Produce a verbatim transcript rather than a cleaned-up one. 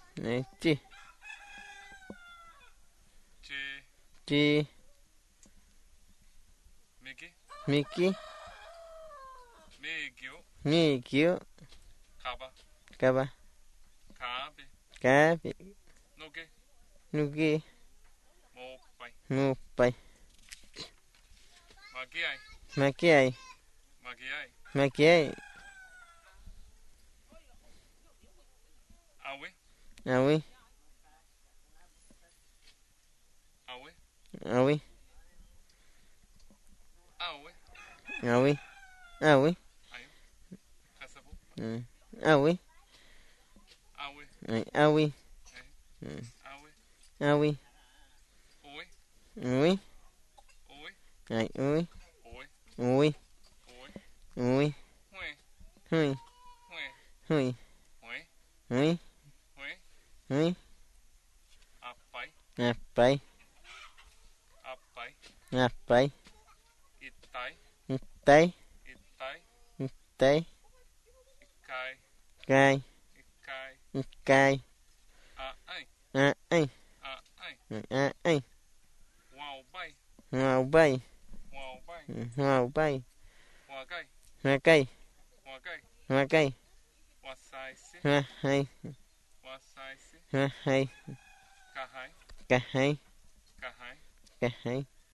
Này, chi. Chi. Chi. Mickey. Mickey. Migio. Migio. Kaba. Kaba. Kabe. Cabe. Nuge. Nuge. Mopai. Mopai. Magiai. Maquiai. Magiai. Maquiai. Awe. Awi. Awe. Awi. Awe. Awi. Awi. Ayo. Kasabu. Mm. Awi. Awe. Ai, awi. Eh. Mm. Awe. Awi. Oe. Ui. Oe. Ai, ui. Oe. Ui. Oe. Ui. Hue. Hui. Hue. Hui. Hue. Ui. Hue. Ui. Apai. Apai. Apai. Apai. Itai. Tay. Itai. Tay. Ikai. Cai. Ikai. Cai. Ai. A ai. Ai. A ai. Wow bay. Ngào bay. Wow bay. Ngào bay. Hoa cây. Hoa cây. Hoa cây. Hoa cây. Hoa sai si. Hoa hay. Hoa sai si. Hoa hay. Cả hai. Cả hai. Cả hai. Cả hai.